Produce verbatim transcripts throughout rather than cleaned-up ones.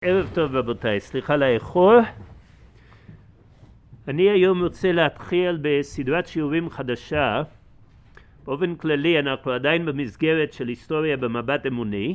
ערב טוב רבותיי, סליחה על האיחור. אני היום רוצה להתחיל בסדרת שיעורים חדשה. באופן כללי אנחנו עדיין במסגרת של היסטוריה במבט אמוני,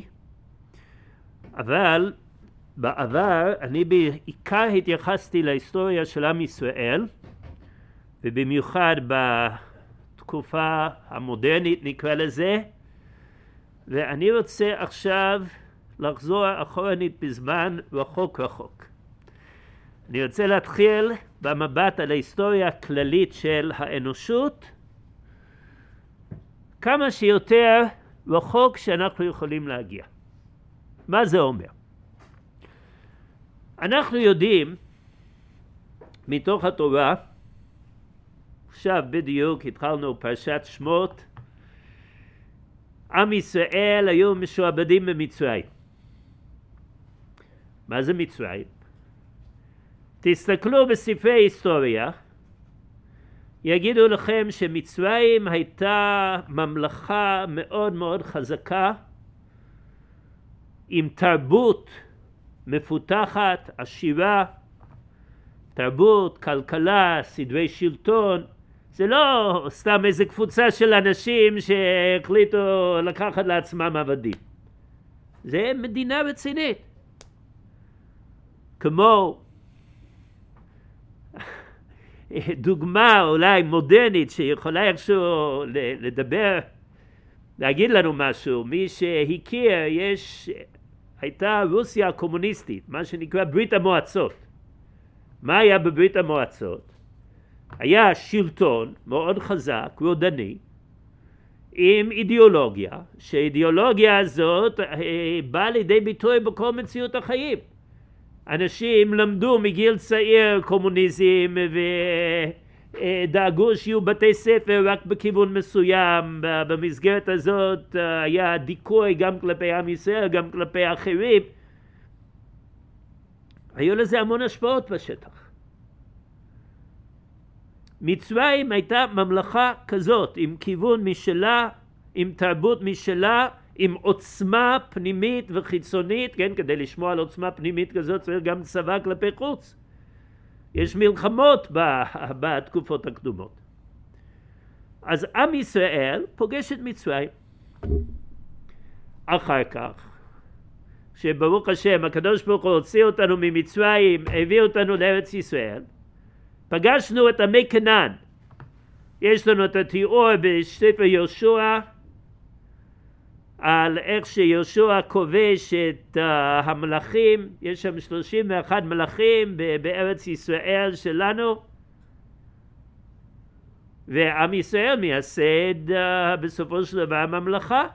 אבל בעבר אני בעיקר התייחסתי להיסטוריה של עם ישראל, ובמיוחד בתקופה המודרנית נקרא לזה, ואני רוצה עכשיו לחזור אחורנית בזמן רחוק רחוק. אני רוצה להתחיל במבט על ההיסטוריה הכללית של האנושות, כמה שיותר רחוק שאנחנו יכולים להגיע. מה זה אומר? אנחנו יודעים מתוך התורה, עכשיו בדיוק התחלנו פרשת שמות, עם ישראל היו משועבדים במצרים. מה זה מצרים? תסתכלו בספרי היסטוריה, יגידו לכם שמצרים הייתה ממלכה מאוד מאוד חזקה, עם תרבות מפותחת, עשירה, תרבות, כלכלה, סדרי שלטון. זה לא סתם איזה קבוצה של אנשים שהחליטו לקחת לעצמם עבדים. זה מדינה רצינית. כמו דוגמה אולי מודרנית שיכולה איכשהו לדבר, להגיד לנו משהו. מי שהכיר, יש, הייתה רוסיה הקומוניסטית, מה שנקרא ברית המועצות. מה היה בברית המועצות? היה שלטון מאוד חזק, רודני, עם אידיאולוגיה, שהאידיאולוגיה הזאת באה לידי ביטוי בכל מציאות החיים. אנשים למדו מגיל צעיר קומוניזם ודאגו שיהיו בתי ספר רק בכיוון מסוים. במסגרת הזאת היה דיכוי גם כלפי עם ישראל, גם כלפי אחרים. היו לזה המון השפעות בשטח. מצרים הייתה ממלכה כזאת, עם כיוון משלה, עם תרבות משלה, עם עוצמה פנימית וחיצונית, כן, כדי לשמוע על עוצמה פנימית כזאת צריך גם צבא כלפי חוץ. יש מלחמות בתקופות הקדומות. אז עם ישראל פוגש את מצרים. אחר כך, שברוך השם, הקדוש ברוך הוא הוציא אותנו ממצרים, הביא אותנו לארץ ישראל, פגשנו את עמי כנען. יש לנו את התיאור בספר יהושע, על איך שיהושע כובש את uh, המלכים. יש שם שלושים ואחד מלכים בארץ ישראל שלנו, ועם ישראל מייסד uh, בסופו של דבר הממלכה.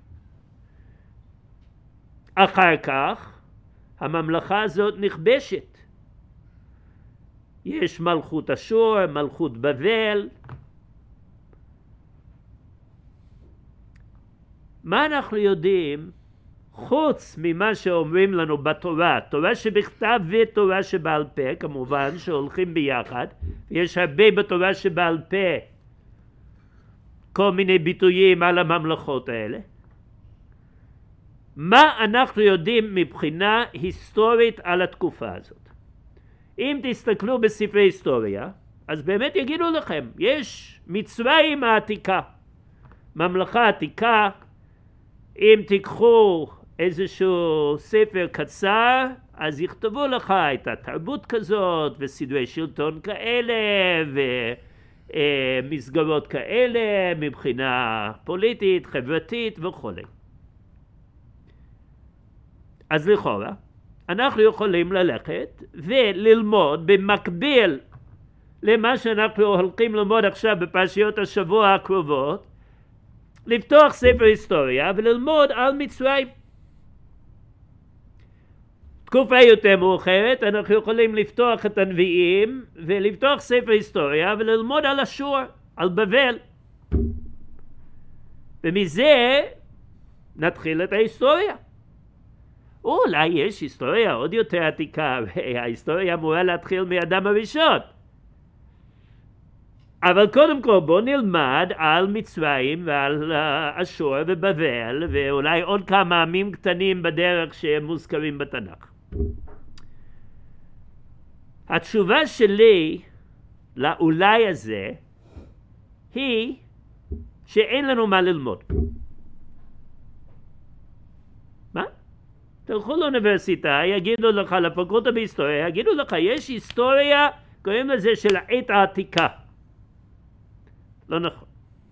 אחר כך הממלכה הזאת נכבשת. יש מלכות אשור, מלכות בבל. מה אנחנו יודעים חוץ ממה שאומרים לנו בתורה, תורה שבכתב ותורה שבעל פה, כמובן שהולכים ביחד, יש הרבה בתורה שבעל פה כל מיני ביטויים על הממלכות האלה. מה אנחנו יודעים מבחינה היסטורית על התקופה הזאת? אם תסתכלו בספרי היסטוריה, אז באמת יגידו לכם, יש מצרים העתיקה, ממלכה עתיקה. אם תיקחו איזשהו ספר קצר, אז יכתבו לך את התרבות כזאת, וסדרי שלטון כאלה, ומסגרות כאלה, מבחינה פוליטית, חברתית וכו'. אז לכאורה, אנחנו יכולים ללכת וללמוד במקביל למה שאנחנו הולכים ללמוד עכשיו בפרשיות השבוע הקרובות, לפתוח ספר היסטוריה וללמוד על מצרים. תקופה יותר מאוחרת אנחנו יכולים לפתוח את הנביאים ולפתוח ספר היסטוריה וללמוד על אשור, על בבל. ומזה נתחיל את ההיסטוריה. אולי יש היסטוריה עוד יותר עתיקה, וההיסטוריה אמורה להתחיל מאדם הראשון. אבל קודם כל בוא נלמד על מצרים ועל אשור ובבל ואולי עוד כמה עמים קטנים בדרך שהם מוזכרים בתנ"ך. התשובה שלי לאולי הזה היא שאין לנו מה ללמוד. מה? תלכו לאוניברסיטה, יגידו לך, לפקולטה בהיסטוריה, יגידו לך, יש היסטוריה, קוראים לזה של העת העתיקה. לא נכון.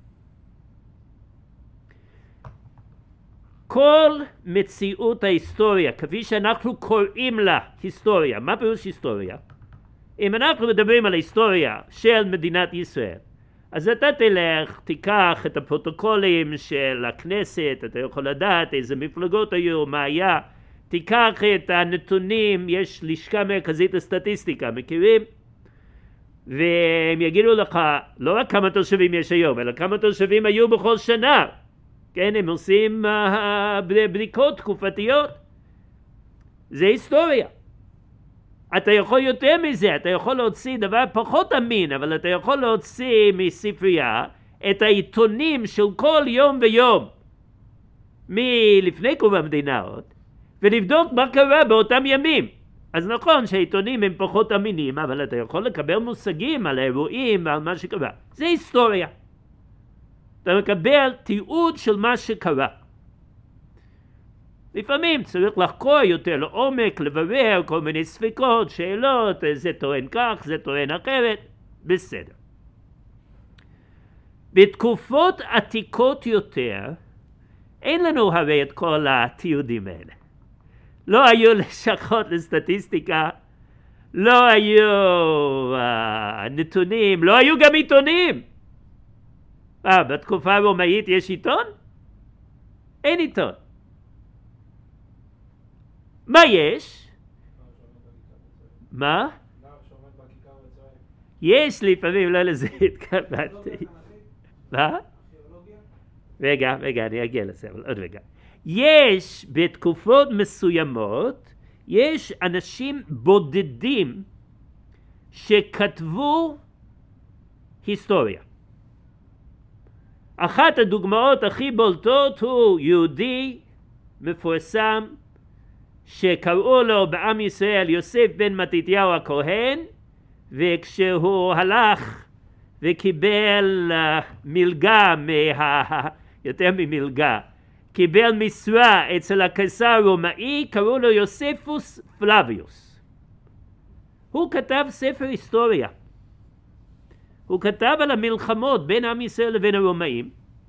כל מציאות ההיסטוריה, כפי שאנחנו קוראים לה היסטוריה, מה פירוש היסטוריה? אם אנחנו מדברים על ההיסטוריה של מדינת ישראל, אז אתה תלך, תיקח את הפרוטוקולים של הכנסת, אתה יכול לדעת איזה מפלגות היו, מה היה, תיקח את הנתונים, יש לשכה מרכזית לסטטיסטיקה, מכירים? והם יגידו לך, לא רק כמה תושבים יש היום, אלא כמה תושבים היו בכל שנה. כן, הם עושים uh, בדיקות תקופתיות. זה היסטוריה. אתה יכול יותר מזה, אתה יכול להוציא דבר פחות אמין, אבל אתה יכול להוציא מספרייה את העיתונים של כל יום ויום, מלפני קום המדינה עוד, ולבדוק מה קרה באותם ימים. אז נכון שהעיתונים הם פחות אמינים, אבל אתה יכול לקבל מושגים על האירועים ועל מה שקרה. זה היסטוריה. אתה מקבל תיעוד של מה שקרה. לפעמים צריך לחקור יותר לעומק, לברר כל מיני ספקות, שאלות, זה טוען כך, זה טוען אחרת, בסדר. בתקופות עתיקות יותר, אין לנו הרי את כל התיעודים האלה. לא היו לשכות לסטטיסטיקה, לא היו uh, נתונים, לא היו גם עיתונים. אה, בתקופה הרומאית יש עיתון? אין עיתון. מה יש? מה? יש לפעמים, לא לזה התכוונתי. מה? רגע, רגע, אני אגיע לזה, אבל עוד רגע. יש בתקופות מסוימות, יש אנשים בודדים שכתבו היסטוריה. אחת הדוגמאות הכי בולטות הוא יהודי מפורסם שקראו לו בעם ישראל יוסף בן מתתיהו הכהן, וכשהוא הלך וקיבל uh, מלגה, מה, יותר ממלגה, קיבל משרה אצל הקיסר הרומאי, קראו לו יוספוס פלביוס. הוא כתב ספר היסטוריה. הוא כתב על המלחמות בין עם ישראל לבין הרומאים.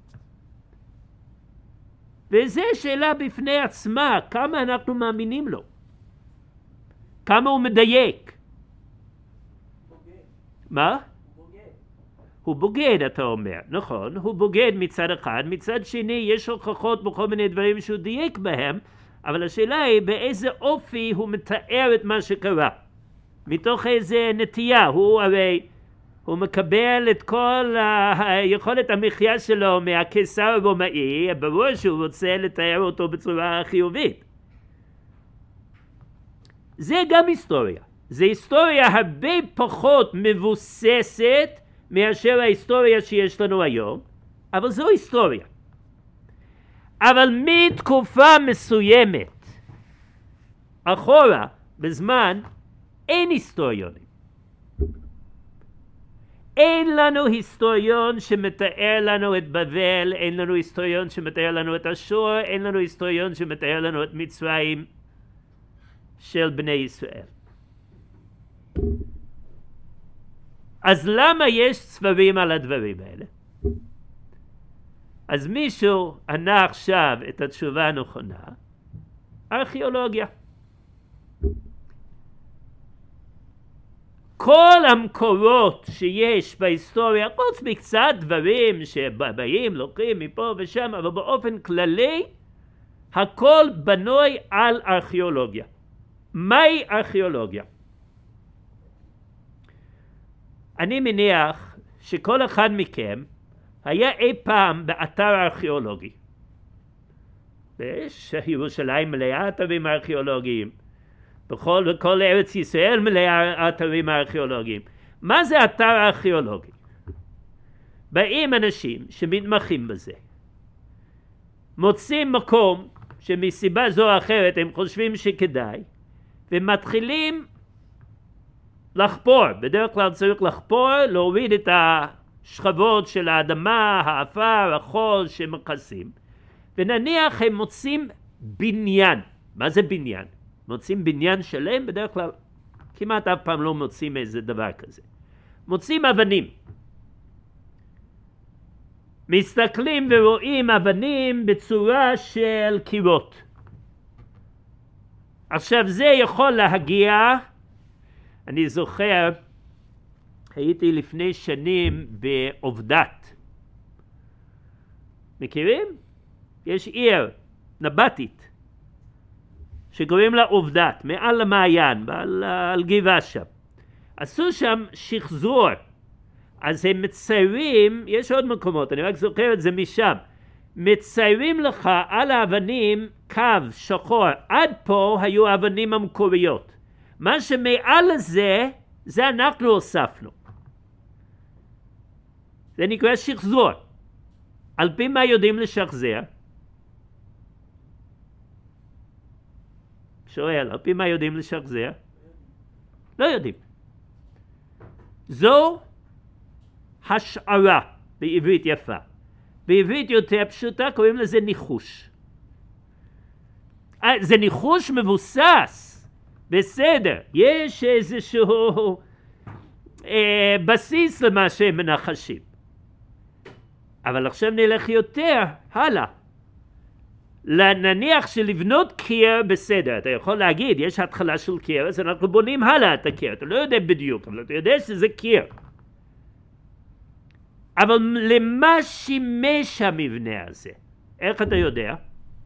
וזו שאלה בפני עצמה, כמה אנחנו מאמינים לו. כמה הוא מדייק. בוגד. מה? הוא בוגד. הוא בוגד, אתה אומר. נכון, הוא בוגד מצד אחד. מצד שני, יש הוכחות בכל מיני דברים שהוא דייק בהם, אבל השאלה היא באיזה אופי הוא מתאר את מה שקרה. מתוך איזה נטייה. הוא הרי... הוא מקבל את כל היכולת המחיה שלו מהקיסר הרומאי, ברור שהוא רוצה לתאר אותו בצורה חיובית. זה גם היסטוריה. זה היסטוריה הרבה פחות מבוססת מאשר ההיסטוריה שיש לנו היום, אבל זו היסטוריה. אבל מתקופה מסוימת, אחורה, בזמן, אין היסטוריונים. אין לנו היסטוריון שמתאר לנו את בבל, אין לנו היסטוריון שמתאר לנו את אשור, אין לנו היסטוריון שמתאר לנו את מצרים של בני ישראל. אז למה יש ספרים על הדברים האלה? אז מישהו ענה עכשיו את התשובה הנכונה, ארכיאולוגיה. כל המקורות שיש בהיסטוריה, חוץ מקצת דברים שבאים, לוקחים מפה ושם, אבל באופן כללי, הכל בנוי על ארכיאולוגיה. מהי ארכיאולוגיה? אני מניח שכל אחד מכם היה אי פעם באתר ארכיאולוגי. ירושלים מלאה אתרים ארכיאולוגיים. בכל, בכל ארץ ישראל מלאה אתרים ארכיאולוגיים. מה זה אתר ארכיאולוגי? באים אנשים שמתמחים בזה, מוצאים מקום שמסיבה זו או אחרת הם חושבים שכדאי, ומתחילים לחפור, בדרך כלל צריך לחפור, להוריד את השכבות של האדמה, האפר, החול שמכסים, ונניח הם מוצאים בניין. מה זה בניין? מוצאים בניין שלם, בדרך כלל כמעט אף פעם לא מוצאים איזה דבר כזה. מוצאים אבנים. מסתכלים ורואים אבנים בצורה של קירות. עכשיו זה יכול להגיע, אני זוכר, הייתי לפני שנים בעובדת. מכירים? יש עיר נבטית שקוראים לה עובדת, מעל המעיין, על, על גבעה שם. עשו שם שחזור. אז הם מציירים, יש עוד מקומות, אני רק זוכר את זה משם, מציירים לך על האבנים קו שחור, עד פה היו האבנים המקוריות. מה שמעל זה, זה אנחנו הוספנו. זה נקרא שחזור. על פי מה יודעים לשחזר? שואל, על פי מה יודעים לשחזר? לא יודעים. זו השערה בעברית יפה. בעברית יותר פשוטה קוראים לזה ניחוש. זה ניחוש מבוסס, בסדר, יש איזשהו אה, בסיס למה שהם מנחשים. אבל עכשיו נלך יותר הלאה. נניח שלבנות קיר בסדר, אתה יכול להגיד, יש התחלה של קיר, אז אנחנו בונים הלאה את הקיר, אתה לא יודע בדיוק, אבל אתה יודע שזה קיר. אבל למה שימש המבנה הזה? איך אתה יודע?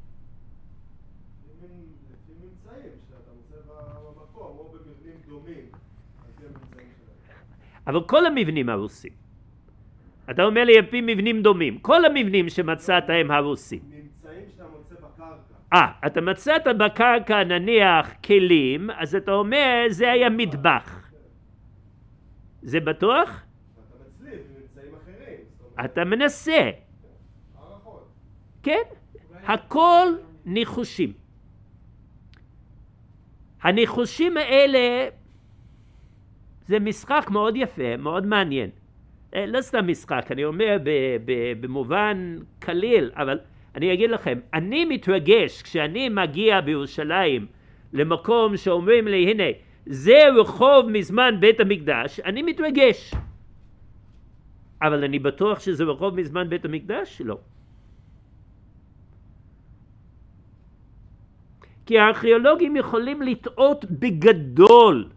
אבל כל המבנים הרוסים. אתה אומר לי, לפי מבנים דומים. כל המבנים שמצאת הם הרוסים. נמצאים שאתה מוצא בקרקע. אה, אתה מצאת בקרקע נניח כלים, אז אתה אומר, זה היה מטבח. זה בטוח? אתה מצליב נמצאים אחרים. אתה מנסה. כן? הכל ניחושים. הניחושים האלה זה משחק מאוד יפה, מאוד מעניין. לא סתם משחק, אני אומר במובן כליל, אבל אני אגיד לכם, אני מתרגש כשאני מגיע בירושלים למקום שאומרים לי, הנה, זה רחוב מזמן בית המקדש, אני מתרגש. אבל אני בטוח שזה רחוב מזמן בית המקדש? לא. כי הארכיאולוגים יכולים לטעות בגדול.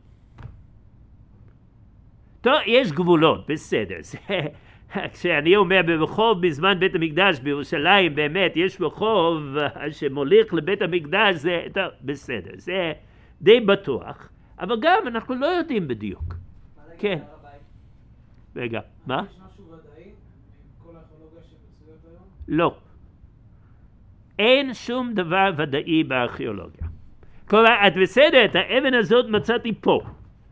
טוב, יש גבולות, בסדר. כשאני אומר ברחוב בזמן בית המקדש בירושלים, באמת יש רחוב שמוליך לבית המקדש, זה טוב, בסדר, זה די בטוח, אבל גם אנחנו לא יודעים בדיוק. כן. רגע, מה? יש משהו ודאי מכל הארכיאולוגיה שמצויות היום? לא. אין שום דבר ודאי בארכיאולוגיה. כלומר, את בסדר, את האבן הזאת מצאתי פה.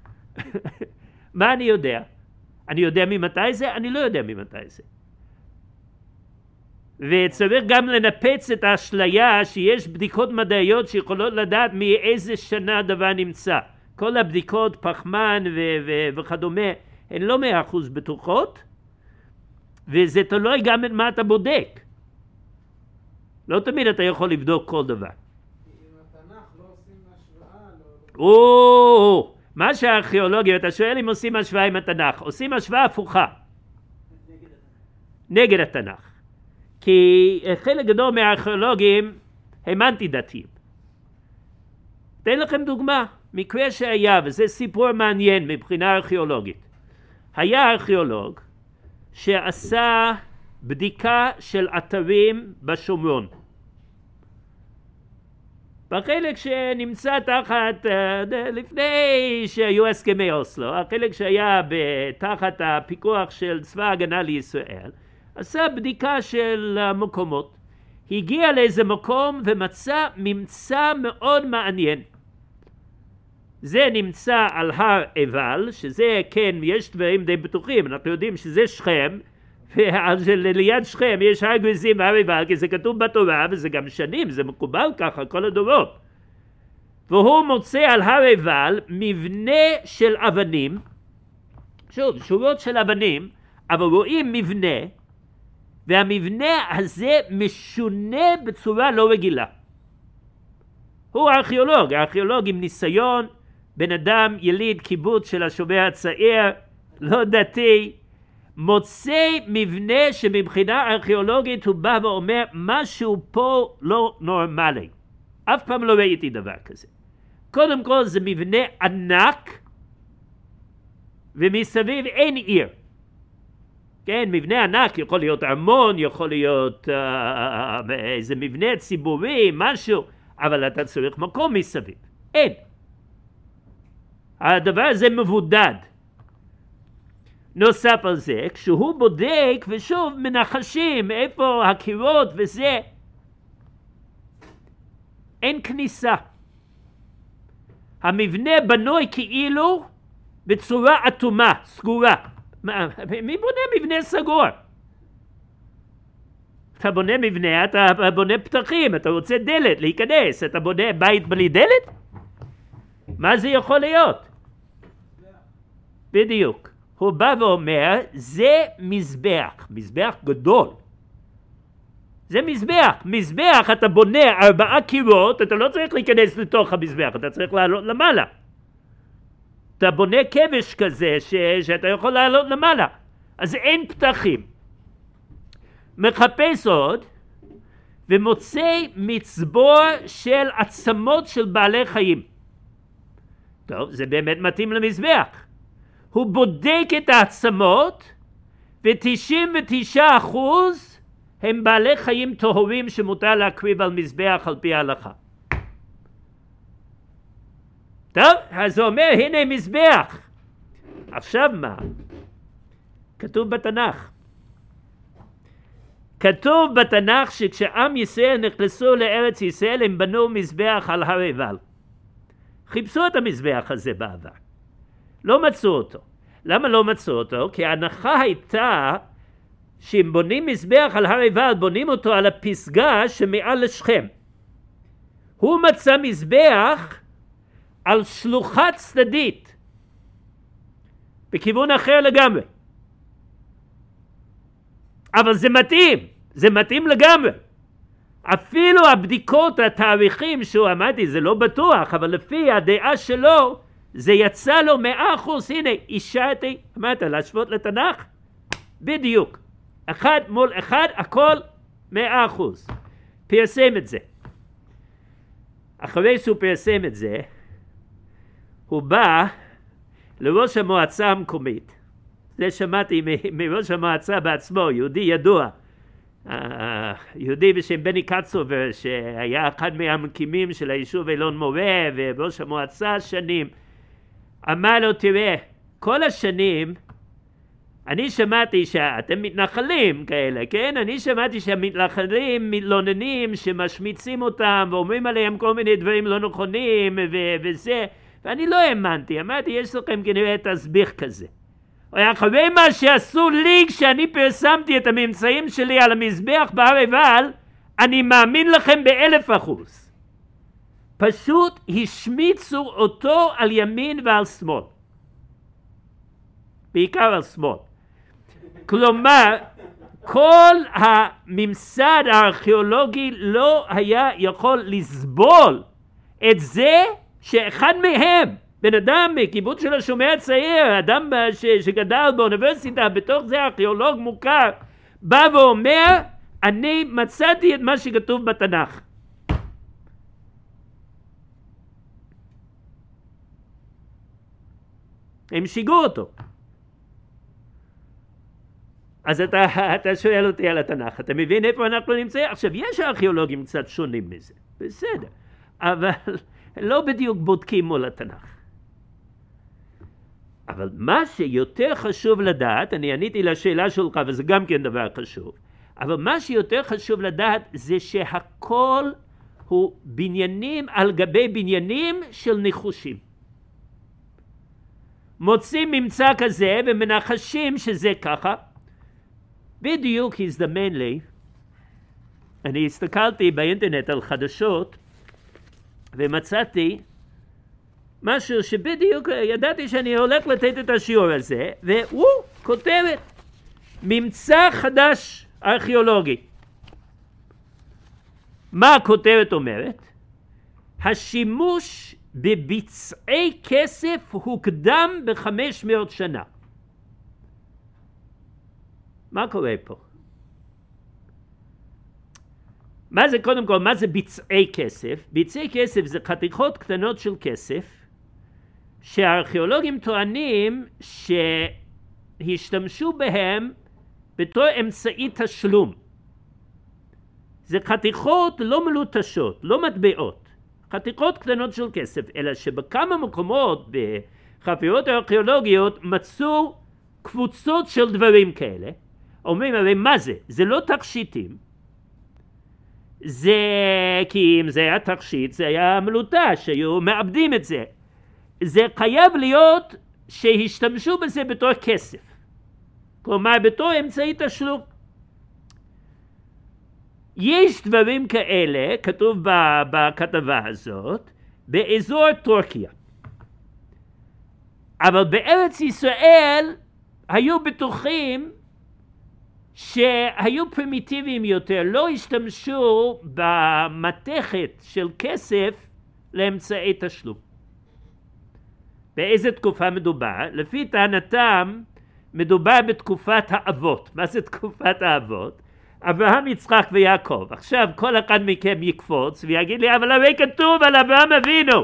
מה אני יודע? אני יודע ממתי זה? אני לא יודע ממתי זה. וצריך גם לנפץ את האשליה שיש בדיקות מדעיות שיכולות לדעת מאיזה שנה דבר נמצא. כל הבדיקות, פחמן ו- ו- וכדומה, הן לא מאה אחוז בטוחות, וזה תלוי גם את מה אתה בודק. לא תמיד אתה יכול לבדוק כל דבר. עם התנ"ך לא עושים השוואה? לא... או, מה שהארכיאולוגיה, אתה שואל אם עושים השוואה עם התנ"ך, עושים השוואה הפוכה. נגד התנ"ך. כי חלק גדול מהארכיאולוגים הם אנטי דתיים. אתן לכם דוגמה, מקרה שהיה, וזה סיפור מעניין מבחינה ארכיאולוגית. היה ארכיאולוג שעשה בדיקה של אתרים בשומרון. בחלק שנמצא תחת, לפני שהיו הסכמי אוסלו, החלק שהיה תחת הפיקוח של צבא ההגנה לישראל, עשה בדיקה של המקומות. הגיע לאיזה מקום ומצא ממצא מאוד מעניין. זה נמצא על הר עיבל, שזה כן, יש דברים די בטוחים, אנחנו יודעים שזה שכם, וליד שכם יש הר גריזים והר עיבל, כי זה כתוב בתורה, וזה גם שנים, זה מקובל ככה, כל הדורות. והוא מוצא על הר עיבל מבנה של אבנים, שוב, שורות של אבנים, אבל רואים מבנה, והמבנה הזה משונה בצורה לא רגילה. הוא ארכיאולוג, ארכיאולוג עם ניסיון, בן אדם יליד קיבוץ של השומר הצעיר, לא דתי, מוצא מבנה שמבחינה ארכיאולוגית הוא בא ואומר משהו פה לא נורמלי. אף פעם לא ראיתי דבר כזה. קודם כל זה מבנה ענק, ומסביב אין עיר. כן, מבנה ענק יכול להיות ארמון, יכול להיות uh, איזה מבנה ציבורי, משהו, אבל אתה צריך מקום מסביב. אין. הדבר הזה מבודד. נוסף על זה, כשהוא בודק ושוב מנחשים איפה הקירות וזה, אין כניסה. המבנה בנוי כאילו בצורה אטומה, סגורה. מה, מי בונה מבנה סגור? אתה בונה מבנה, אתה בונה פתחים, אתה רוצה דלת להיכנס, אתה בונה בית בלי דלת? מה זה יכול להיות? בדיוק. הוא בא ואומר, זה מזבח, מזבח גדול. זה מזבח, מזבח אתה בונה ארבעה קירות, אתה לא צריך להיכנס לתוך המזבח, אתה צריך לעלות למעלה. אתה בונה כבש כזה ש... שאתה יכול לעלות למעלה, אז אין פתחים. מחפש עוד ומוצא מצבור של עצמות של בעלי חיים. טוב, זה באמת מתאים למזבח. הוא בודק את העצמות ו-תשעים ותשעה אחוז הם בעלי חיים טהורים שמותר להקריב על מזבח על פי ההלכה. טוב, אז הוא אומר, הנה מזבח. עכשיו מה? כתוב בתנ"ך. כתוב בתנ"ך שכשעם ישראל נכנסו לארץ ישראל הם בנו מזבח על הר עיבל. חיפשו את המזבח הזה בעבר. לא מצאו אותו. למה לא מצאו אותו? כי ההנחה הייתה שאם בונים מזבח על הר עיבל, בונים אותו על הפסגה שמעל לשכם. הוא מצא מזבח על שלוחה צדדית, בכיוון אחר לגמרי. אבל זה מתאים, זה מתאים לגמרי. אפילו הבדיקות, התאריכים שהוא אמרתי, זה לא בטוח, אבל לפי הדעה שלו, זה יצא לו מאה אחוז. הנה, אישרתי, אמרת, להשוות לתנ"ך? בדיוק. אחד מול אחד, הכל מאה אחוז. פרסם את זה. אחרי שהוא פרסם את זה, הוא בא לראש המועצה המקומית. זה שמעתי מ- מראש המועצה בעצמו, יהודי ידוע. יהודי בשם בני קצובר, שהיה אחד מהמקימים של היישוב אילון מורה, וראש המועצה שנים, אמר לו, תראה, כל השנים, אני שמעתי שאתם מתנחלים כאלה, כן? אני שמעתי שהמתנחלים מתלוננים שמשמיצים אותם, ואומרים עליהם כל מיני דברים לא נכונים, ו- וזה, ואני לא האמנתי, אמרתי, יש לכם כנראה תסביך כזה. אחרי מה שעשו לי כשאני פרסמתי את הממצאים שלי על המזבח בהר עיבל, אני מאמין לכם באלף אחוז. פשוט השמיצו אותו על ימין ועל שמאל. בעיקר על שמאל. כלומר, כל הממסד הארכיאולוגי לא היה יכול לסבול את זה שאחד מהם, בן אדם מקיבוץ של השומר הצעיר, אדם ש, שגדל באוניברסיטה, בתוך זה ארכיאולוג מוכר, בא ואומר, אני מצאתי את מה שכתוב בתנ"ך. הם שיגעו אותו. אז אתה, אתה שואל אותי על התנ"ך, אתה מבין איפה אנחנו נמצאים? עכשיו, יש ארכיאולוגים קצת שונים מזה, בסדר, אבל לא בדיוק בודקים מול התנ"ך. אבל מה שיותר חשוב לדעת, אני עניתי לשאלה שלך וזה גם כן דבר חשוב, אבל מה שיותר חשוב לדעת זה שהכל הוא בניינים על גבי בניינים של ניחושים. מוצאים ממצא כזה ומנחשים שזה ככה. בדיוק הזדמן לי, אני הסתכלתי באינטרנט על חדשות ומצאתי משהו שבדיוק ידעתי שאני הולך לתת את השיעור הזה, והוא כותבת ממצא חדש ארכיאולוגי. מה הכותרת אומרת? השימוש בביצעי כסף הוקדם בחמש מאות שנה. מה קורה פה? מה זה קודם כל, מה זה ביצעי כסף? ביצעי כסף זה חתיכות קטנות של כסף, שהארכיאולוגים טוענים שהשתמשו בהם בתור אמצעי תשלום. זה חתיכות לא מלוטשות, לא מטבעות, חתיכות קטנות של כסף, אלא שבכמה מקומות בחפירות הארכיאולוגיות מצאו קבוצות של דברים כאלה. אומרים, הרי מה זה? זה לא תכשיטים. זה, כי אם זה היה תכשיט, זה היה מלוטש, היו מאבדים את זה. זה חייב להיות שהשתמשו בזה בתור כסף. כלומר, בתור אמצעי תשלום. יש דברים כאלה, כתוב בכתבה הזאת, באזור טורקיה. אבל בארץ ישראל היו בטוחים שהיו פרימיטיביים יותר, לא השתמשו במתכת של כסף לאמצעי תשלום. באיזה תקופה מדובר? לפי טענתם מדובר בתקופת האבות. מה זה תקופת האבות? אברהם, יצחק ויעקב. עכשיו כל אחד מכם יקפוץ ויגיד לי, אבל הרי כתוב על אברהם אבינו.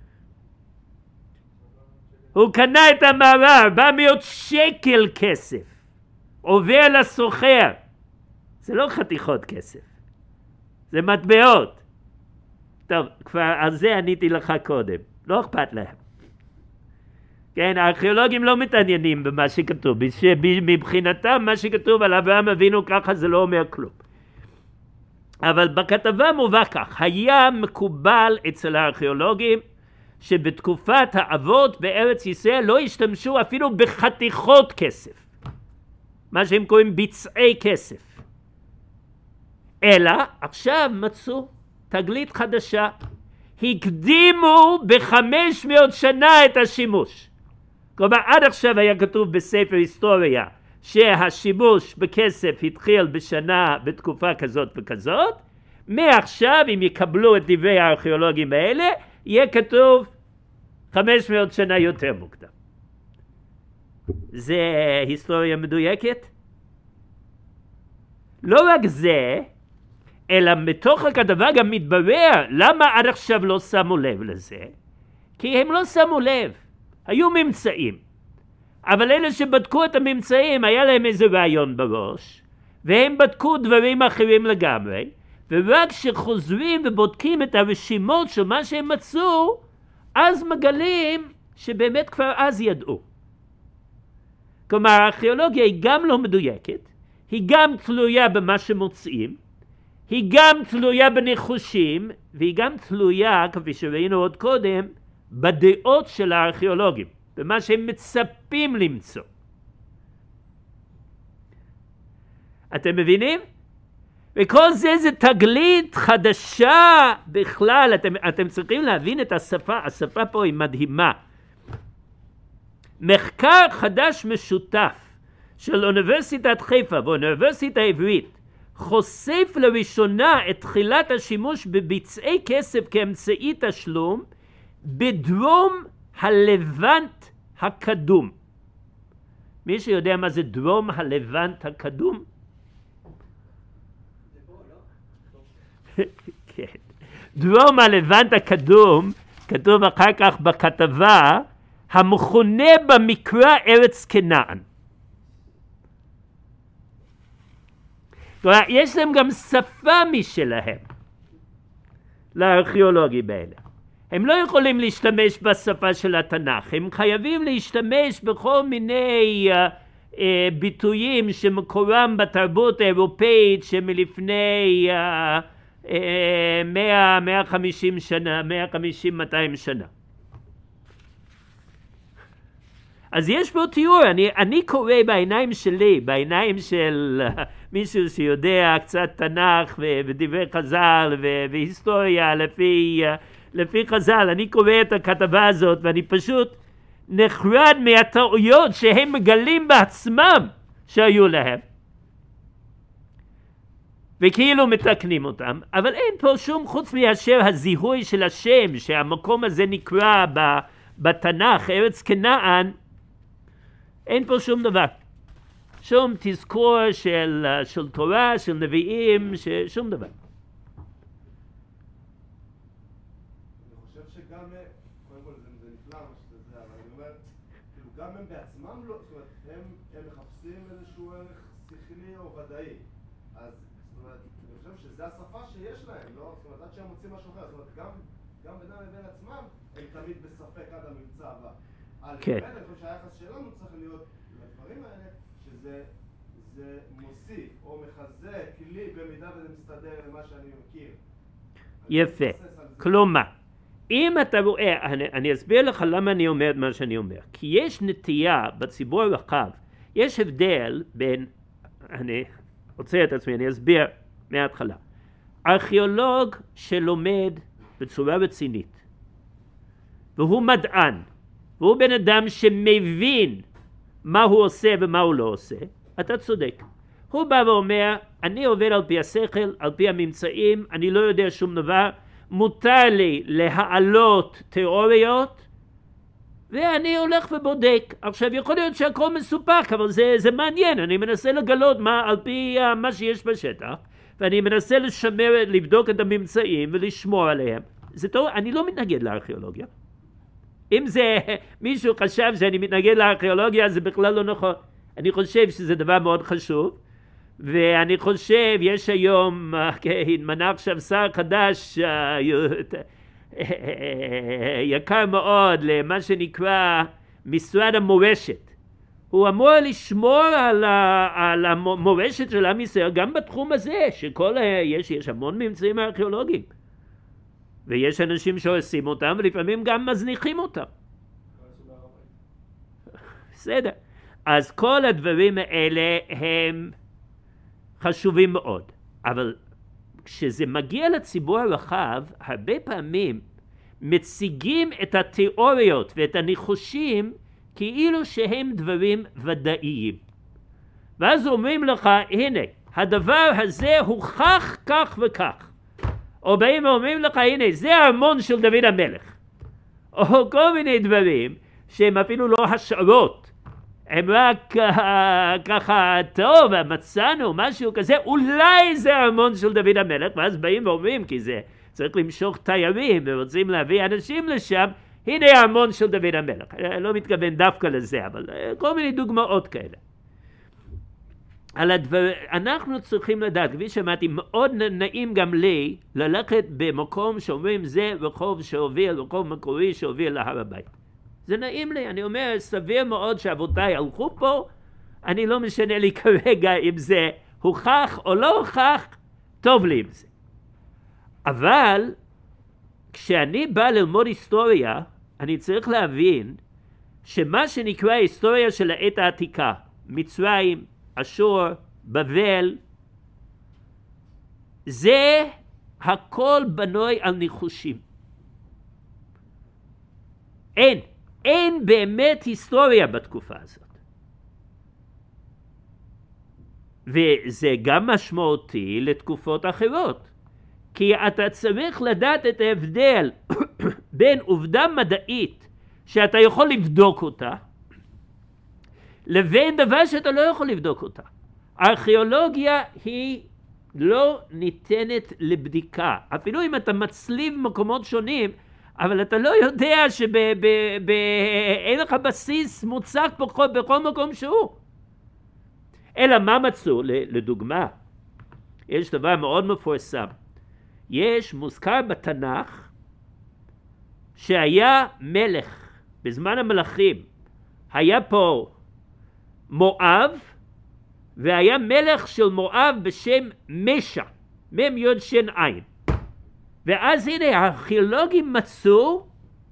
הוא קנה את המערה, ארבע מאות שקל כסף. עובר לסוחר. זה לא חתיכות כסף. זה מטבעות. טוב, כבר על זה עניתי לך קודם. לא אכפת להם. כן, הארכיאולוגים לא מתעניינים במה שכתוב. מבחינתם מה שכתוב על אברהם אבינו ככה זה לא אומר כלום. אבל בכתבה מובא כך. היה מקובל אצל הארכיאולוגים שבתקופת האבות בארץ ישראל לא השתמשו אפילו בחתיכות כסף. מה שהם קוראים ביצעי כסף. אלא עכשיו מצאו תגלית חדשה. הקדימו בחמש מאות שנה את השימוש. כלומר, עד עכשיו היה כתוב בספר היסטוריה שהשימוש בכסף התחיל בשנה בתקופה כזאת וכזאת. מעכשיו, אם יקבלו את דברי הארכיאולוגים האלה, יהיה כתוב חמש מאות שנה יותר מוקדם. זה היסטוריה מדויקת? לא רק זה, אלא מתוך הכתבה גם מתברר למה עד עכשיו לא שמו לב לזה. כי הם לא שמו לב. היו ממצאים. אבל אלה שבדקו את הממצאים, היה להם איזה רעיון בראש, והם בדקו דברים אחרים לגמרי, ורק כשחוזרים ובודקים את הרשימות של מה שהם מצאו, אז מגלים שבאמת כבר אז ידעו. כלומר, הארכיאולוגיה היא גם לא מדויקת, היא גם תלויה במה שמוצאים, היא גם תלויה בניחושים, והיא גם תלויה, כפי שראינו עוד קודם, בדעות של הארכיאולוגים, במה שהם מצפים למצוא. אתם מבינים? וכל זה זה תגלית חדשה בכלל. אתם, אתם צריכים להבין את השפה, השפה פה היא מדהימה. מחקר חדש משותף של אוניברסיטת חיפה ואוניברסיטה העברית חושף לראשונה את תחילת השימוש בביצעי כסף כאמצעי תשלום בדרום הלבנט הקדום. מי שיודע מה זה דרום הלבנט הקדום? כן. דרום הלבנט הקדום, כתוב אחר כך בכתבה, המכונה במקרא ארץ כנען. כלומר, יש להם גם שפה משלהם לארכיאולוגים האלה. הם לא יכולים להשתמש בשפה של התנ"ך, הם חייבים להשתמש בכל מיני uh, uh, ביטויים שמקורם בתרבות האירופאית שמלפני uh, uh, מאה, מאה וחמישים שנה, מאה וחמישים, מאתיים שנה. אז יש פה תיאור, אני, אני קורא בעיניים שלי, בעיניים של uh, מישהו שיודע קצת תנ"ך ו- ודברי חז"ל ו- והיסטוריה לפי... Uh, לפי חז"ל, אני קורא את הכתבה הזאת ואני פשוט נחרד מהטעויות שהם מגלים בעצמם שהיו להם. וכאילו מתקנים אותם, אבל אין פה שום חוץ מאשר הזיהוי של השם, שהמקום הזה נקרא בתנ"ך, ארץ כנען, אין פה שום דבר. שום תזכור של, של תורה, של נביאים, שום דבר. אני חושב שגם, קודם כל זה נפלא מה שזה, אבל אני אומר, כאילו גם הם בעצמם לא, זאת אומרת, הם, הם מחפשים איזשהו ערך שכלי או ודאי. אז, זאת אומרת, אני חושב שזה השפה שיש להם, לא? זאת אומרת, עד שהם מוצאים משהו אחר, זאת אומרת, גם, גם בינם לבין עצמם, הם תמיד בספק עד הממצא הבא. כן. אני חושב שהיחס שלנו צריך להיות לדברים האלה, שזה זה מוסיף או מחזק לי במידה וזה מסתדר למה שאני מכיר. יפה. כלומר, אם אתה רואה, אני, אני אסביר לך למה אני אומר את מה שאני אומר. כי יש נטייה בציבור הרחב, יש הבדל בין, אני רוצה את עצמי, אני אסביר מההתחלה. ארכיאולוג שלומד בצורה רצינית, והוא מדען, והוא בן אדם שמבין מה הוא עושה ומה הוא לא עושה, אתה צודק. הוא בא ואומר, אני עובד על פי השכל, על פי הממצאים, אני לא יודע שום דבר, מותר לי להעלות תיאוריות, ואני הולך ובודק. עכשיו יכול להיות שהכל מסופק, אבל זה, זה מעניין, אני מנסה לגלות מה, על פי uh, מה שיש בשטח, ואני מנסה לשמר, לבדוק את הממצאים ולשמור עליהם. זה טוב, אני לא מתנגד לארכיאולוגיה. אם זה מישהו חשב שאני מתנגד לארכיאולוגיה, זה בכלל לא נכון. אני חושב שזה דבר מאוד חשוב, ואני חושב, יש היום, התמנה עכשיו שר חדש, יקר מאוד, למה שנקרא משרד המורשת. הוא אמור לשמור על, ה, על המורשת של עם ישראל, גם בתחום הזה, שכל, יש, יש המון ממצאים ארכיאולוגיים. ויש אנשים שעושים אותם, ולפעמים גם מזניחים אותם. בסדר. אז כל הדברים האלה הם חשובים מאוד. אבל כשזה מגיע לציבור הרחב, הרבה פעמים מציגים את התיאוריות ואת הניחושים כאילו שהם דברים ודאיים. ואז אומרים לך, הנה, הדבר הזה הוכח כך וכך. או באים ואומרים לך, הנה, זה הארמון של דוד המלך. או כל מיני דברים שהם אפילו לא השערות. הם רק ככה, טוב, מצאנו משהו כזה, אולי זה הארמון של דוד המלך, ואז באים ואומרים, כי זה צריך למשוך תיירים, ורוצים להביא אנשים לשם, הנה הארמון של דוד המלך. אני לא מתכוון דווקא לזה, אבל כל מיני דוגמאות כאלה. על הדבר, אנחנו צריכים לדעת, כפי שאמרתי, מאוד נעים גם לי ללכת במקום שאומרים זה רחוב שהוביל, רחוב מקורי שהוביל להר הבית. זה נעים לי, אני אומר, סביר מאוד שאבותיי הלכו פה, אני לא משנה לי כרגע אם זה הוכח או לא הוכח, טוב לי עם זה. אבל כשאני בא ללמוד היסטוריה, אני צריך להבין שמה שנקרא היסטוריה של העת העתיקה, מצרים, אשור, בבל, זה הכל בנוי על ניחושים. אין, אין באמת היסטוריה בתקופה הזאת. וזה גם משמעותי לתקופות אחרות. כי אתה צריך לדעת את ההבדל בין עובדה מדעית שאתה יכול לבדוק אותה, לבין דבר שאתה לא יכול לבדוק אותה. הארכיאולוגיה היא לא ניתנת לבדיקה. אפילו אם אתה מצליב מקומות שונים, אבל אתה לא יודע שאין לך בסיס מוצק בכל, בכל מקום שהוא. אלא מה מצאו? לדוגמה, יש דבר מאוד מפורסם. יש מוזכר בתנ"ך שהיה מלך בזמן המלכים. היה פה מואב, והיה מלך של מואב בשם משע, מם יוד שן עין. ואז הנה הארכיאולוגים מצאו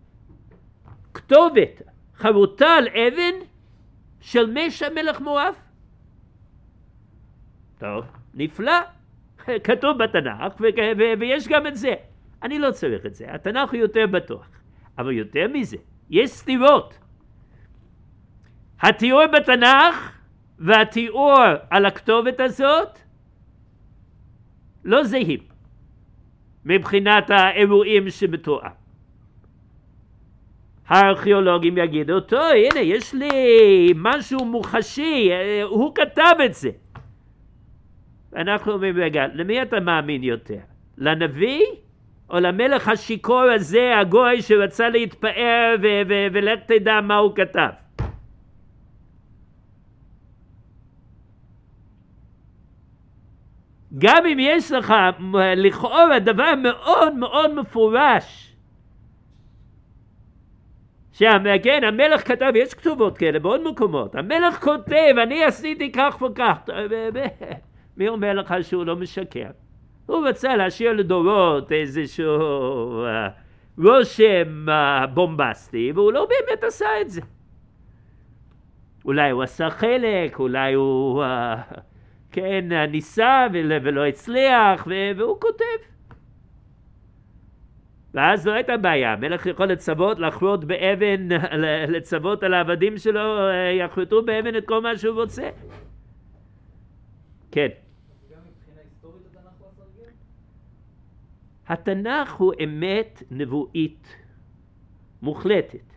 כתובת חרוטה על אבן של משע מלך מואב. טוב, נפלא, כתוב בתנ"ך, ו- ו- ויש גם את זה. אני לא צריך את זה, התנ"ך הוא יותר בטוח. אבל יותר מזה, יש סתירות. התיאור בתנ"ך והתיאור על הכתובת הזאת לא זהים מבחינת האירועים שבתואר. הארכיאולוגים יגידו, טוב, הנה, יש לי משהו מוחשי, הוא כתב את זה. אנחנו אומרים, רגע, למי אתה מאמין יותר? לנביא או למלך השיכור הזה, הגוי שרצה להתפאר ו- ו- ולך תדע מה הוא כתב? גם אם יש לך לכאורה דבר מאוד מאוד מפורש, כן, המלך כתב, יש כתובות כאלה בעוד מקומות, המלך כותב, אני עשיתי כך וכך, מי אומר לך שהוא לא משקר? הוא רצה להשאיר לדורות איזשהו רושם בומבסטי, והוא לא באמת עשה את זה. אולי הוא עשה חלק, אולי הוא כן ניסה ולא הצליח, והוא כותב. ואז לא הייתה בעיה, המלך יכול לצוות, לחרוט באבן, לצוות על העבדים שלו, יחרטו באבן את כל מה שהוא רוצה. כן. גם מבחינה היסטורית התנ"ך הוא הסרגל? התנ"ך הוא אמת נבואית, מוחלטת.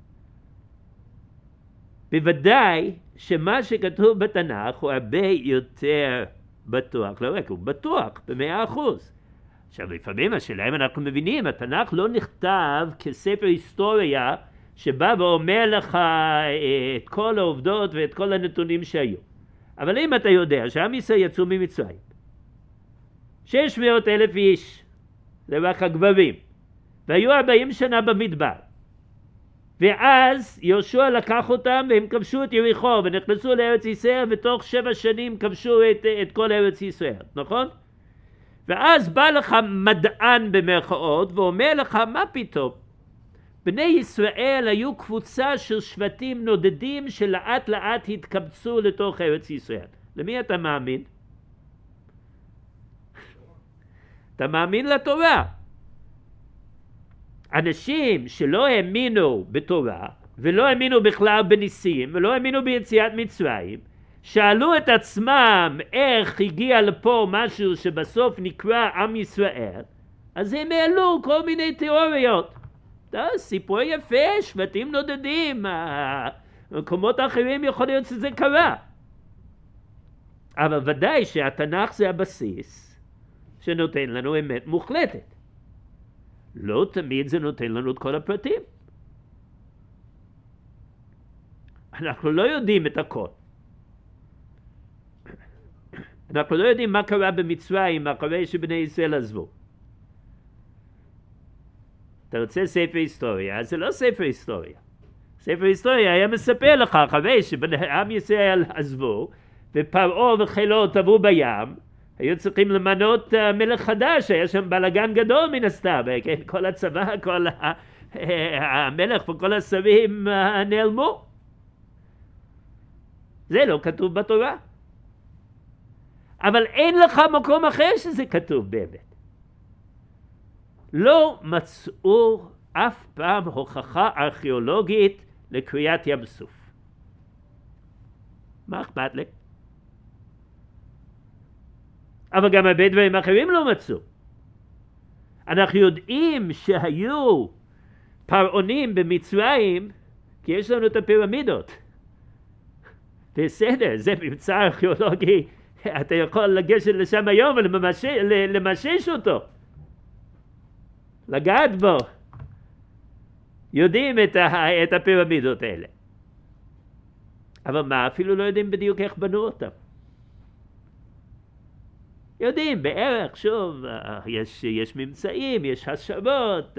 בוודאי שמה שכתוב בתנ"ך הוא הרבה יותר בטוח, לא רק הוא בטוח, במאה אחוז. עכשיו לפעמים השאלה אם אנחנו מבינים, התנ"ך לא נכתב כספר היסטוריה שבא ואומר לך את כל העובדות ואת כל הנתונים שהיו. אבל אם אתה יודע שעם ישראל יצאו ממצרים, שש מאות אלף איש, זה רק הגברים, והיו ארבעים שנה במדבר, ואז יהושע לקח אותם והם כבשו את יריחו ונכנסו לארץ ישראל, ותוך שבע שנים כבשו את, את כל ארץ ישראל, נכון? ואז בא לך מדען במרכאות ואומר לך, מה פתאום? בני ישראל היו קבוצה של שבטים נודדים שלאט לאט התקבצו לתוך ארץ ישראל. למי אתה מאמין? אתה מאמין לתורה. אנשים שלא האמינו בתורה ולא האמינו בכלל בניסים ולא האמינו ביציאת מצרים, שאלו את עצמם איך הגיע לפה משהו שבסוף נקרא עם ישראל, אז הם העלו כל מיני תיאוריות. סיפור יפה, שבטים נודדים, מקומות אחרים יכול להיות שזה קרה. אבל ודאי שהתנ"ך זה הבסיס שנותן לנו אמת מוחלטת. לא תמיד זה נותן לנו את כל הפרטים. אנחנו לא יודעים את הכל. אנחנו לא יודעים מה קרה במצרים אחרי שבני ישראל עזבו. אתה רוצה ספר היסטוריה? זה לא ספר היסטוריה. ספר היסטוריה היה מספר לך אחרי שבני ישראל עזבו, ופרעה וחילו טבעו בים, היו צריכים למנות מלך חדש, היה שם בלגן גדול מן הסתם, כן? כל הצבא, כל המלך וכל השרים נעלמו. זה לא כתוב בתורה. אבל אין לך מקום אחר שזה כתוב באמת. לא מצאו אף פעם הוכחה ארכיאולוגית לקריאת ים סוף. מה אכפת לי? אבל גם הרבה דברים אחרים לא מצאו. אנחנו יודעים שהיו פרעונים במצרים, כי יש לנו את הפירמידות. בסדר, זה מבצע ארכיאולוגי, אתה יכול לגשת לשם היום ולמשש אותו. לגעת בו. יודעים את, ה, את הפירמידות האלה. אבל מה, אפילו לא יודעים בדיוק איך בנו אותם. יודעים בערך, שוב, יש, יש ממצאים, יש השערות.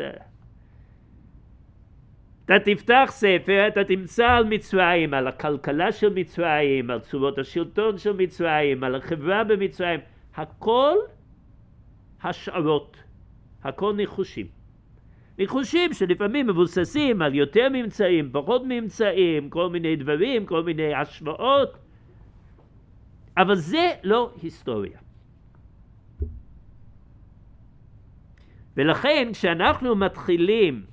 אתה תפתח ספר, אתה תמצא על מצרים, על הכלכלה של מצרים, על צורות השלטון של מצרים, על החברה במצרים, הכל השערות, הכל ניחושים. ניחושים שלפעמים מבוססים על יותר ממצאים, פחות ממצאים, כל מיני דברים, כל מיני השוואות, אבל זה לא היסטוריה. ולכן כשאנחנו מתחילים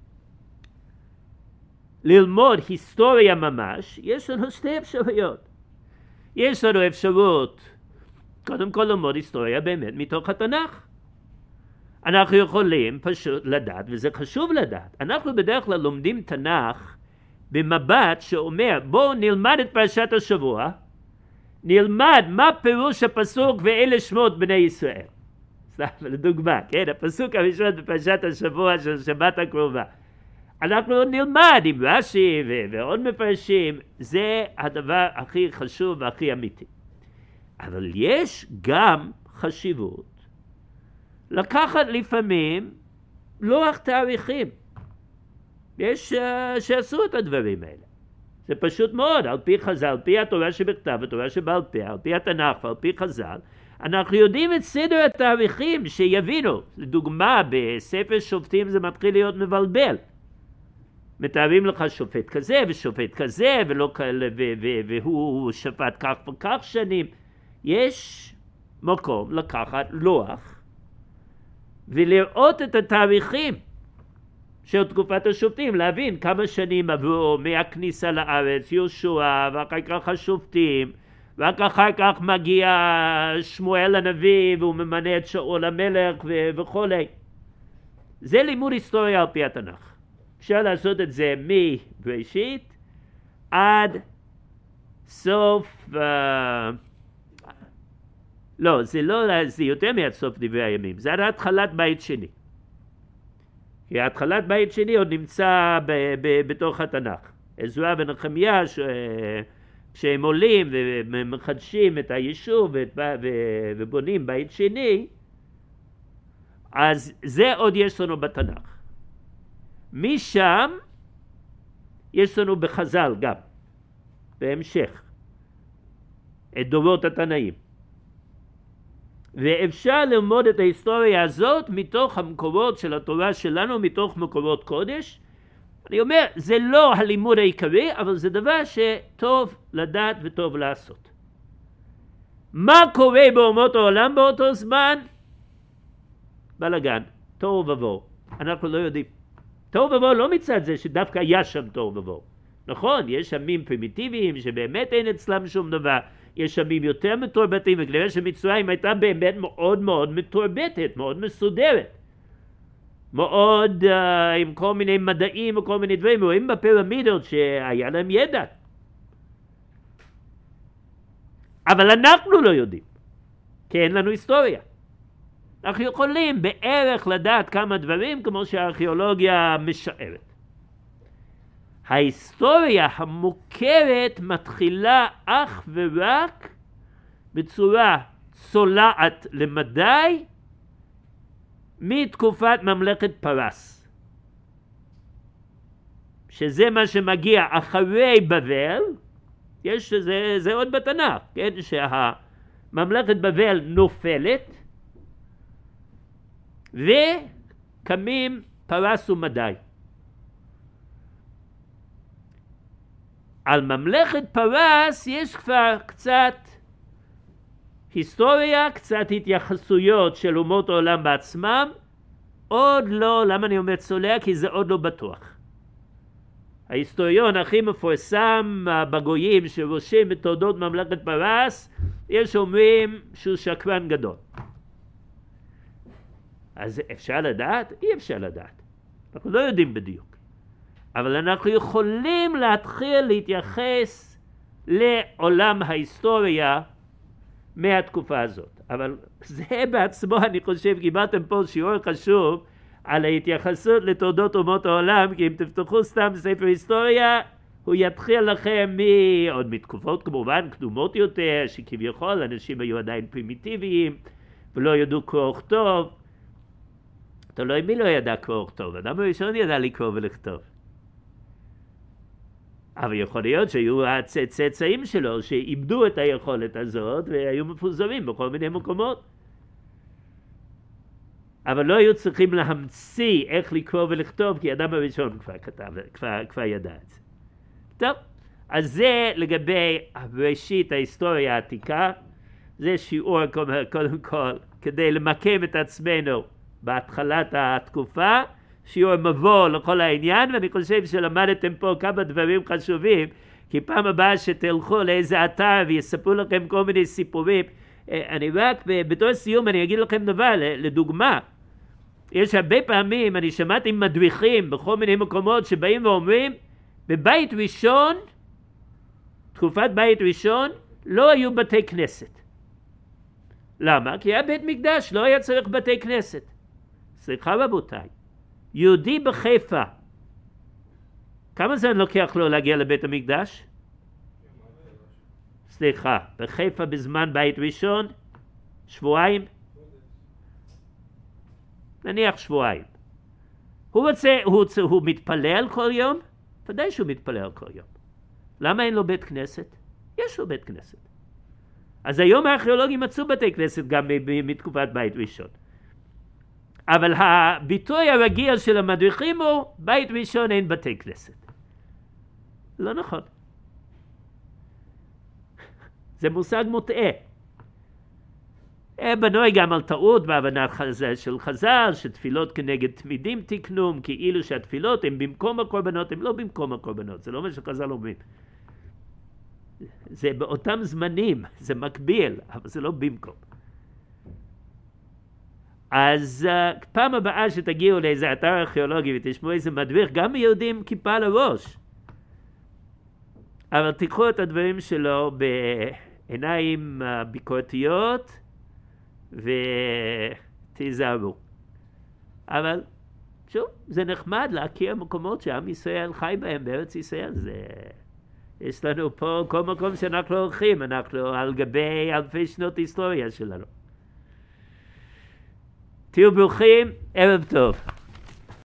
ללמוד היסטוריה ממש, יש לנו שתי אפשרויות. יש לנו אפשרות, קודם כל ללמוד היסטוריה באמת מתוך התנ"ך. אנחנו יכולים פשוט לדעת, וזה חשוב לדעת. אנחנו בדרך כלל לומדים תנ"ך במבט שאומר, בואו נלמד את פרשת השבוע, נלמד מה פירוש הפסוק ואלה שמות בני ישראל. סתם, לדוגמה, כן? הפסוק הראשון בפרשת השבוע של שבת הקרובה. אנחנו נלמד עם רש"י ועוד מפרשים, זה הדבר הכי חשוב והכי אמיתי. אבל יש גם חשיבות לקחת לפעמים לוח תאריכים. יש uh, שעשו את הדברים האלה. זה פשוט מאוד, על פי חז"ל, על פי התורה שבכתב, התורה שבעל פה, על פי התנ"ך ועל פי חז"ל, אנחנו יודעים את סדר התאריכים שיבינו. לדוגמה, בספר שופטים זה מתחיל להיות מבלבל. מתארים לך שופט כזה ושופט כזה, ולא כאלה, והוא שפט כך וכך שנים. יש מקום לקחת לוח ולראות את התאריכים של תקופת השופטים, להבין כמה שנים עברו מהכניסה לארץ, יהושע, ואחר כך השופטים, ואחר כך מגיע שמואל הנביא, והוא ממנה את שאול המלך וכו'. זה לימוד היסטוריה על פי התנ"ך. אפשר לעשות את זה מבראשית עד סוף, uh, לא, זה לא, זה יותר מעד סוף דברי הימים, זה עד התחלת בית שני. כי התחלת בית שני עוד נמצא ב, ב, בתוך התנ"ך. עזרא ונחמיה, ש, שהם עולים ומחדשים את היישוב ואת, ו, ובונים בית שני, אז זה עוד יש לנו בתנ"ך. משם יש לנו בחז"ל גם, בהמשך, את דורות התנאים. ואפשר ללמוד את ההיסטוריה הזאת מתוך המקורות של התורה שלנו, מתוך מקורות קודש. אני אומר, זה לא הלימוד העיקרי, אבל זה דבר שטוב לדעת וטוב לעשות. מה קורה באומות העולם באותו זמן? בלגן, תוהו ובוהו. אנחנו לא יודעים. תוהו ובוהו לא מצד זה שדווקא היה שם תוהו ובוהו. נכון, יש עמים פרימיטיביים שבאמת אין אצלם שום דבר. יש עמים יותר מתורבתים, וכנראה שמצרים הייתה באמת מאוד מאוד מתורבתת, מאוד מסודרת. מאוד uh, עם כל מיני מדעים וכל מיני דברים. רואים בפירמידות שהיה להם ידע. אבל אנחנו לא יודעים, כי אין לנו היסטוריה. אנחנו יכולים בערך לדעת כמה דברים כמו שהארכיאולוגיה משערת. ההיסטוריה המוכרת מתחילה אך ורק בצורה צולעת למדי מתקופת ממלכת פרס. שזה מה שמגיע אחרי בבל, יש, זה, זה עוד בתנ"ך, כן? שהממלכת בבל נופלת וקמים פרס ומדי. על ממלכת פרס יש כבר קצת היסטוריה, קצת התייחסויות של אומות העולם בעצמם. עוד לא, למה אני אומר צולע? כי זה עוד לא בטוח. ההיסטוריון הכי מפורסם בגויים שרושם את תולדות ממלכת פרס, יש אומרים שהוא שקרן גדול. אז אפשר לדעת? אי אפשר לדעת. אנחנו לא יודעים בדיוק. אבל אנחנו יכולים להתחיל להתייחס לעולם ההיסטוריה מהתקופה הזאת. אבל זה בעצמו, אני חושב, קיבלתם פה שיעור חשוב על ההתייחסות לתולדות אומות העולם, כי אם תפתחו סתם ספר היסטוריה, הוא יתחיל לכם מעוד מתקופות כמובן קדומות יותר, שכביכול אנשים היו עדיין פרימיטיביים ולא ידעו קרוא וכתוב. תלוי מי לא ידע קרוא וכתוב, אדם הראשון ידע לקרוא ולכתוב. אבל יכול להיות שהיו הצאצאים שלו שאיבדו את היכולת הזאת והיו מפוזרים בכל מיני מקומות. אבל לא היו צריכים להמציא איך לקרוא ולכתוב, כי אדם הראשון כבר כתב, כבר, כבר ידע את זה. טוב, אז זה לגבי ראשית ההיסטוריה העתיקה. זה שיעור קודם כל כדי למקם את עצמנו בהתחלת התקופה, שיעור מבוא לכל העניין, ואני חושב שלמדתם פה כמה דברים חשובים, כי פעם הבאה שתלכו לאיזה אתר ויספרו לכם כל מיני סיפורים, אני רק בתור סיום אני אגיד לכם דבר, לדוגמה, יש הרבה פעמים, אני שמעתי מדריכים בכל מיני מקומות שבאים ואומרים, בבית ראשון, תקופת בית ראשון, לא היו בתי כנסת. למה? כי היה בית מקדש, לא היה צריך בתי כנסת. סליחה רבותיי, יהודי בחיפה, כמה זמן לוקח לו להגיע לבית המקדש? סליחה, בחיפה בזמן בית ראשון, שבועיים? נניח שבועיים. הוא רוצה, הוא, רוצה, הוא מתפלל כל יום? ודאי שהוא מתפלל כל יום. למה אין לו בית כנסת? יש לו בית כנסת. אז היום הארכיאולוגים מצאו בתי כנסת גם מתקופת בית ראשון. אבל הביטוי הרגיל של המדריכים הוא, בית ראשון אין בתי כנסת. לא נכון. זה מושג מוטעה. בנוי גם על טעות בהבנה של חז"ל, שתפילות כנגד תמידים תקנום, כאילו שהתפילות הן במקום הקורבנות, הן לא במקום הקורבנות, זה לא מה שחז"ל אומרים. זה באותם זמנים, זה מקביל, אבל זה לא במקום. אז uh, פעם הבאה שתגיעו לאיזה אתר ארכיאולוגי ותשמעו איזה מדריך, גם יהודים כיפה על הראש. אבל תיקחו את הדברים שלו בעיניים uh, ביקורתיות ותיזהרו. אבל שוב, זה נחמד להכיר מקומות שעם ישראל חי בהם בארץ ישראל. זה... יש לנו פה כל מקום שאנחנו הולכים, אנחנו על גבי אלפי שנות היסטוריה שלנו. תהיו ברוכים, ערב טוב.